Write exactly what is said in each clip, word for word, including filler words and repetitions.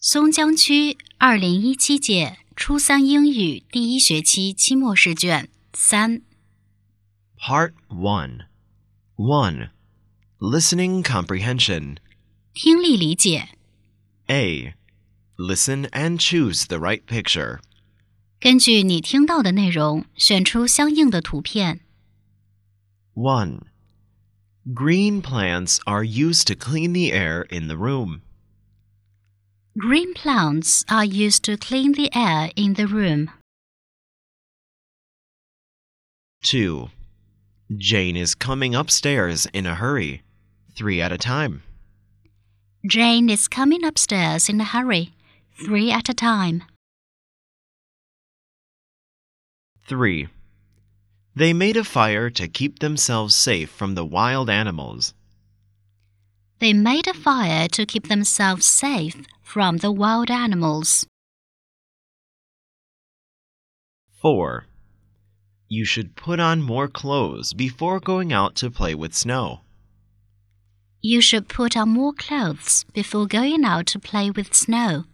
松江区二零一七届初三英语第一学期期末试卷三 Part one. one. Listening comprehension. 听力理解 A. Listen and choose the right picture. 根据你听到的内容，选出相应的图片。 one. Green plants are used to clean the air in the room. Green plants are used to clean the air in the room. two. Jane is coming upstairs in a hurry. Three at a time. Jane is coming upstairs in a hurry. Three at a time. three. They made a fire to keep themselves safe from the wild animals. They made a fire to keep themselves safe from the wild animals. four. You should put on more clothes before going out to play with snow. You should put on more clothes before going out to play with snow.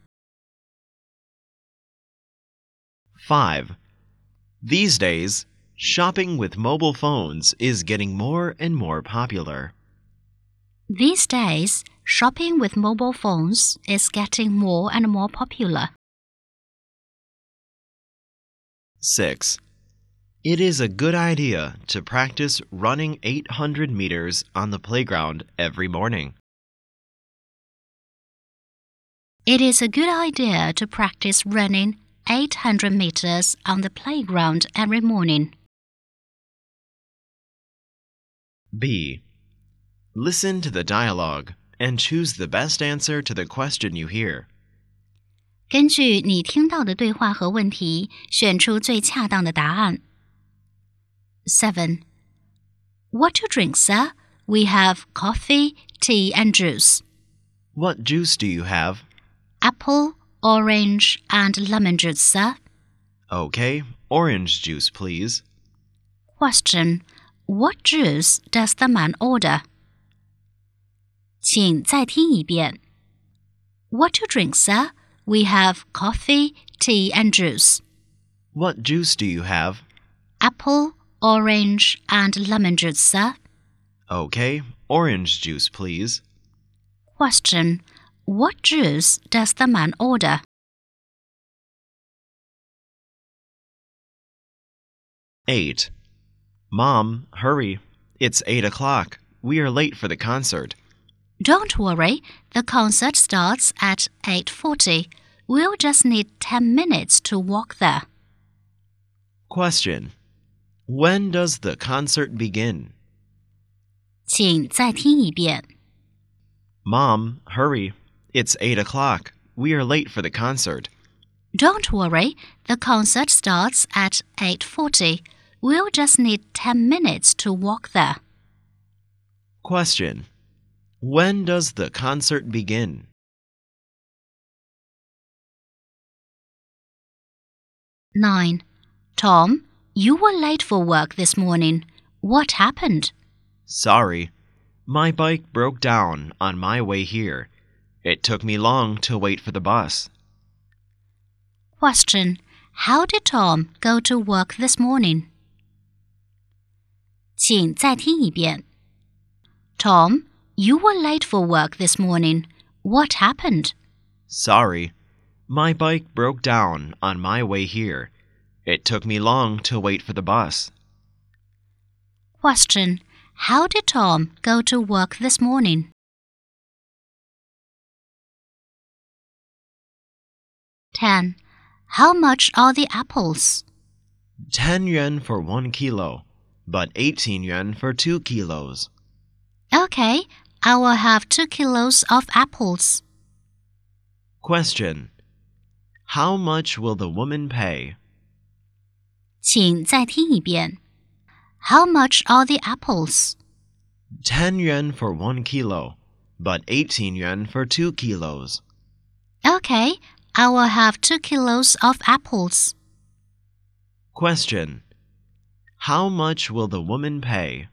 five. These days, shopping with mobile phones is getting more and more popular. These days, shopping with mobile phones is getting more and more popular. six. It is a good idea to practice running eight hundred meters on the playground every morning. It is a good idea to practice running eight hundred meters on the playground every morning. B. Listen to the dialogue and choose the best answer to the question you hear. 根据你听到的对话和问题，选出最恰当的答案。seven. What to drink, sir? We have coffee, tea, and juice. What juice do you have? Apple, orange, and lemon juice, sir. Okay, orange juice, please. Question. What juice does the man order? 请再听一遍。What to drink, sir? We have coffee, tea, and juice. What juice do you have? Apple, orange, and lemon juice, sir. Okay, orange juice, please. Question. What juice does the man order? eight. Mom, hurry. It's eight o'clock. We are late for the concert. Don't worry, the concert starts at eight forty. We'll just need ten minutes to walk there. Question. When does the concert begin? 请再听一遍。 Mom, hurry. It's eight o'clock. We are late for the concert. Don't worry, the concert starts at eight forty. We'll just need ten minutes to walk there. Question. When does the concert begin? nine. Tom, you were late for work this morning. What happened? Sorry. My bike broke down on my way here. It took me long to wait for the bus. Question. How did Tom go to work this morning? 请再听一遍。Tom, you were late for work this morning. What happened? Sorry. My bike broke down on my way here. It took me long to wait for the bus. Question. How did Tom go to work this morning? ten. How much are the apples? Ten yuan for one kilo, but eighteen yuan for two kilos. Okay, I will have two kilos of apples. Question. How much will the woman pay? 请再听一遍。How much are the apples? Ten yuan for one kilo, but eighteen yuan for two kilos. Okay, I will have two kilos of apples. Question. How much will the woman pay?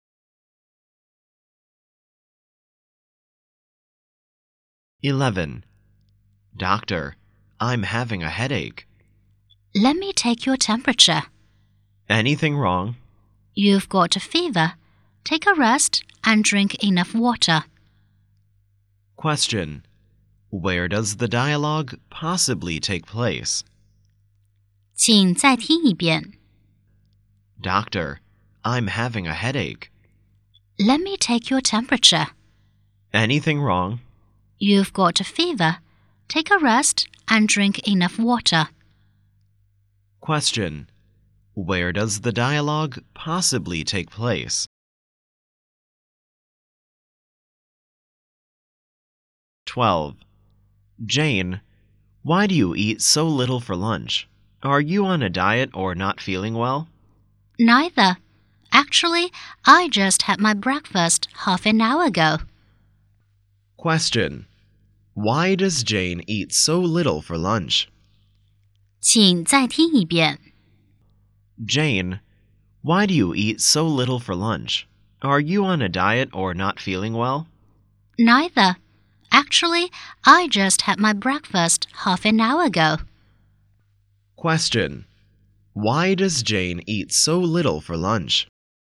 eleven. Doctor, I'm having a headache. Let me take your temperature. Anything wrong? You've got a fever. Take a rest and drink enough water. Question. Where does the dialogue possibly take place? 请再听一遍. Doctor, I'm having a headache. Let me take your temperature. Anything wrong? You've got a fever. Take a rest and drink enough water. Question. Where does the dialogue possibly take place? twelve. Jane, why do you eat so little for lunch? Are you on a diet or not feeling well? Neither. Actually, I just had my breakfast half an hour ago. Question. Why does Jane eat so little for lunch? 请再听一遍. Jane, why do you eat so little for lunch? Are you on a diet or not feeling well? Neither. Actually, I just had my breakfast half an hour ago. Question. Why does Jane eat so little for lunch?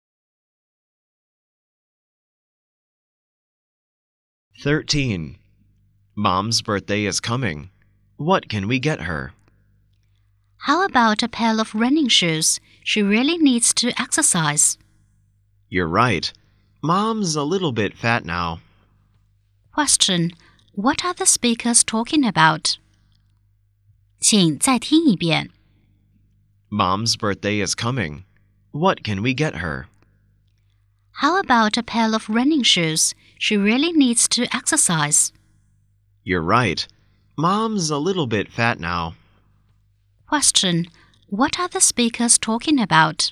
thirteen. Mom's birthday is coming. What can we get her? How about a pair of running shoes? She really needs to exercise. You're right. Mom's a little bit fat now. Question. What are the speakers talking about? 请再听一遍. Mom's birthday is coming. What can we get her? How about a pair of running shoes? She really needs to exercise. You're right. Mom's a little bit fat now. Question. What are the speakers talking about?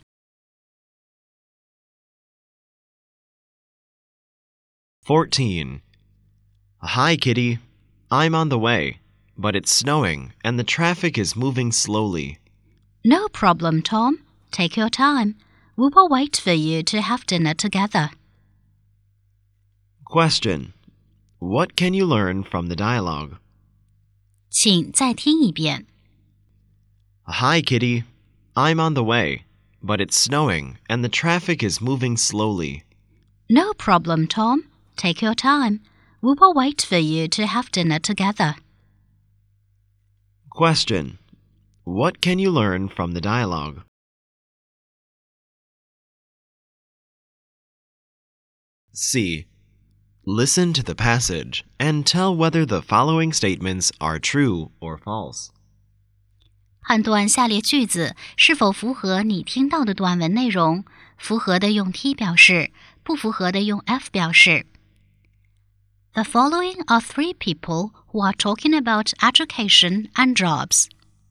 fourteen. Hi, Kitty. I'm on the way, but it's snowing and the traffic is moving slowly. No problem, Tom. Take your time. We will wait for you to have dinner together. Question. What can you learn from the dialogue? 请再听一遍. Hi, Kitty. I'm on the way, but it's snowing and the traffic is moving slowly. No problem, Tom. Take your time. We will wait for you to have dinner together. Question. What can you learn from the dialogue? C. Listen to the passage and tell whether the following statements are true or false. 判断下列句子是否符合你听到的短文内容，符合的用 T 表示，不符合的用 F 表示。The following are three people who are talking about education and jobs.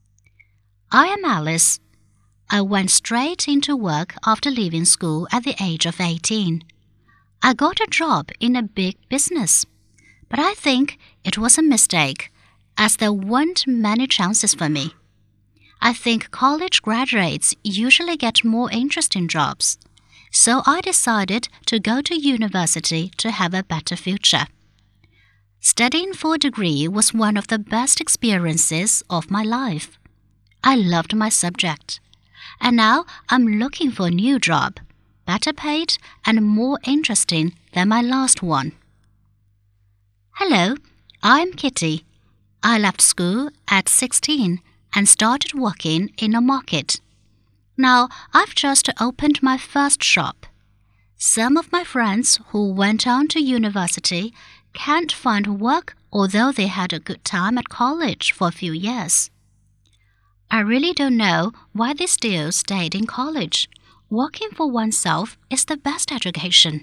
I am Alice. I went straight into work after leaving school at the age of eighteen. I got a job in a big business, but I think it was a mistake, as there weren't many chances for me. I think college graduates usually get more interesting jobs, so I decided to go to university to have a better future. Studying for a degree was one of the best experiences of my life. I loved my subject, and now I'm looking for a new job, better paid and more interesting than my last one. Hello, I'm Kitty. I left school at sixteen and started working in a market. Now I've just opened my first shop. Some of my friends who went on to university can't find work although they had a good time at college for a few years. I really don't know why they still stayed in college. Working for oneself is the best education.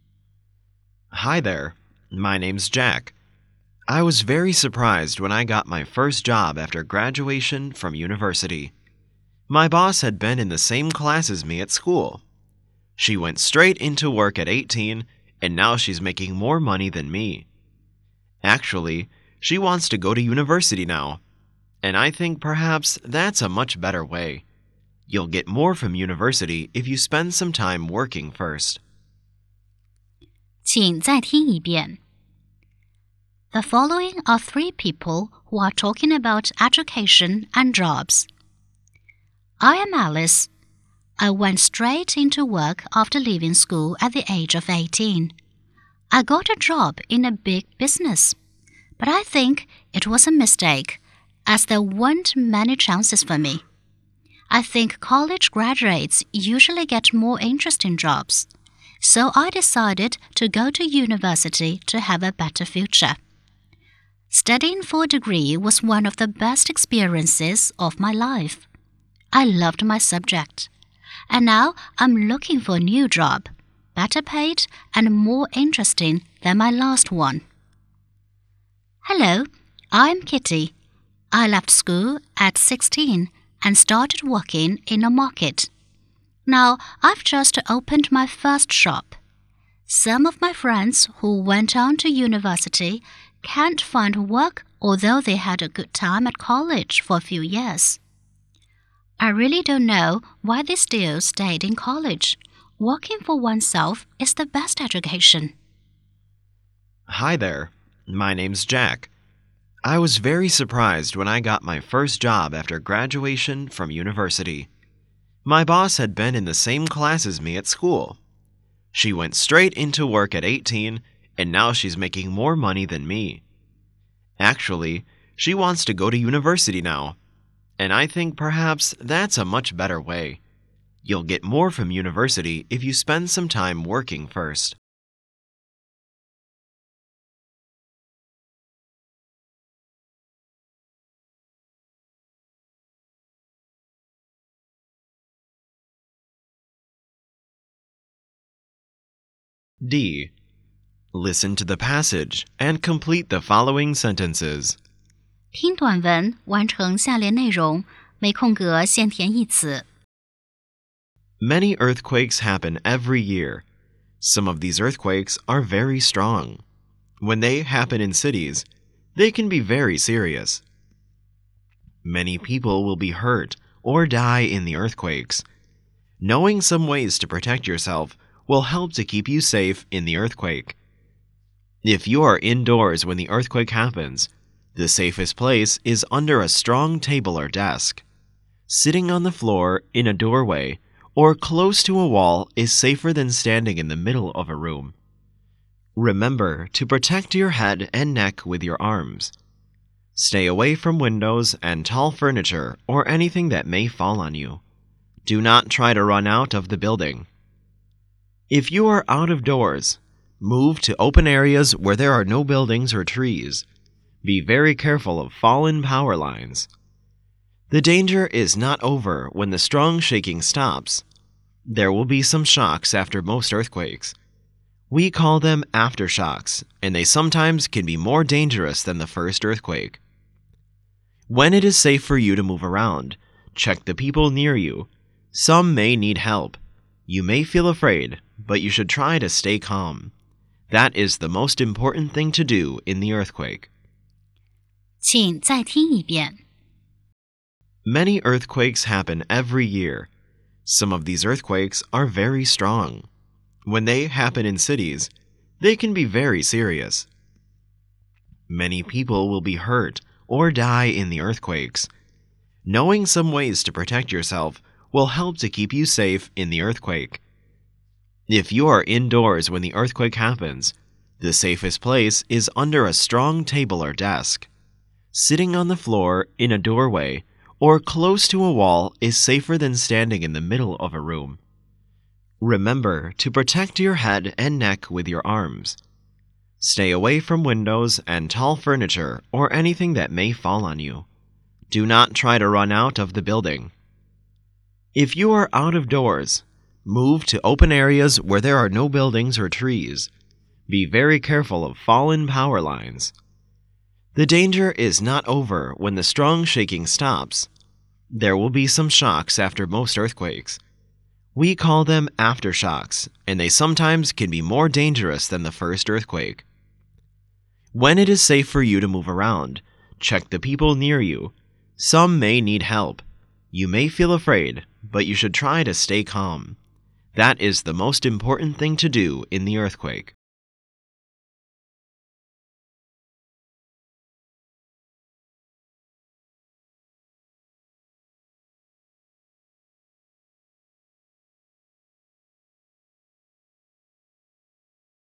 Hi there. My name's Jack. I was very surprised when I got my first job after graduation from university. My boss had been in the same class as me at school. She went straight into work at eighteen, and now she's making more money than me. Actually, she wants to go to university now, and I think perhaps that's a much better way. You'll get more from university if you spend some time working first. 请再听一遍. The following are three people who are talking about education and jobs. I am Alice. I went straight into work after leaving school at the age of eighteen. I got a job in a big business, but I think it was a mistake, as there weren't many chances for me. I think college graduates usually get more interesting jobs, so I decided to go to university to have a better future. Studying for a degree was one of the best experiences of my life. I loved my subject, and now I'm looking for a new job, better paid and more interesting than my last one. Hello, I'm Kitty. I left school at sixteen and started working in a market. Now I've just opened my first shop. Some of my friends who went on to university can't find work although they had a good time at college for a few years. I really don't know why they still stayed in college. Working for oneself is the best education. Hi there. My name's Jack. I was very surprised when I got my first job after graduation from university. My boss had been in the same class as me at school. She went straight into work at eighteen, and now she's making more money than me. Actually, she wants to go to university now, and I think perhaps that's a much better way. You'll get more from university if you spend some time working first. D. Listen to the passage and complete the following sentences. 听短文，完成下列内容，没空格现填一词。 Many earthquakes happen every year. Some of these earthquakes are very strong. When they happen in cities, they can be very serious. Many people will be hurt or die in the earthquakes. Knowing some ways to protect yourself will help to keep you safe in the earthquake. If you are indoors when the earthquake happens, the safest place is under a strong table or desk. Sitting on the floor, in a doorway, or close to a wall is safer than standing in the middle of a room. Remember to protect your head and neck with your arms. Stay away from windows and tall furniture or anything that may fall on you. Do not try to run out of the building. If you are out of doors, move to open areas where there are no buildings or trees. Be very careful of fallen power lines. The danger is not over when the strong shaking stops. There will be some shocks after most earthquakes. We call them aftershocks, and they sometimes can be more dangerous than the first earthquake. When it is safe for you to move around, check the people near you. Some may need help. You may feel afraid, but you should try to stay calm. That is the most important thing to do in the earthquake. 请再听一遍。 Many earthquakes happen every year. Some of these earthquakes are very strong. When they happen in cities, they can be very serious. Many people will be hurt or die in the earthquakes. Knowing some ways to protect yourself will help to keep you safe in the earthquake. If you are indoors when the earthquake happens, the safest place is under a strong table or desk. Sitting on the floor, in a doorway, or close to a wall is safer than standing in the middle of a room. Remember to protect your head and neck with your arms. Stay away from windows and tall furniture or anything that may fall on you. Do not try to run out of the building. If you are out of doors, move to open areas where there are no buildings or trees. Be very careful of fallen power lines. The danger is not over when the strong shaking stops. There will be some shocks after most earthquakes. We call them aftershocks, and they sometimes can be more dangerous than the first earthquake. When it is safe for you to move around, check the people near you. Some may need help. You may feel afraid, but you should try to stay calm. That is the most important thing to do in the earthquake.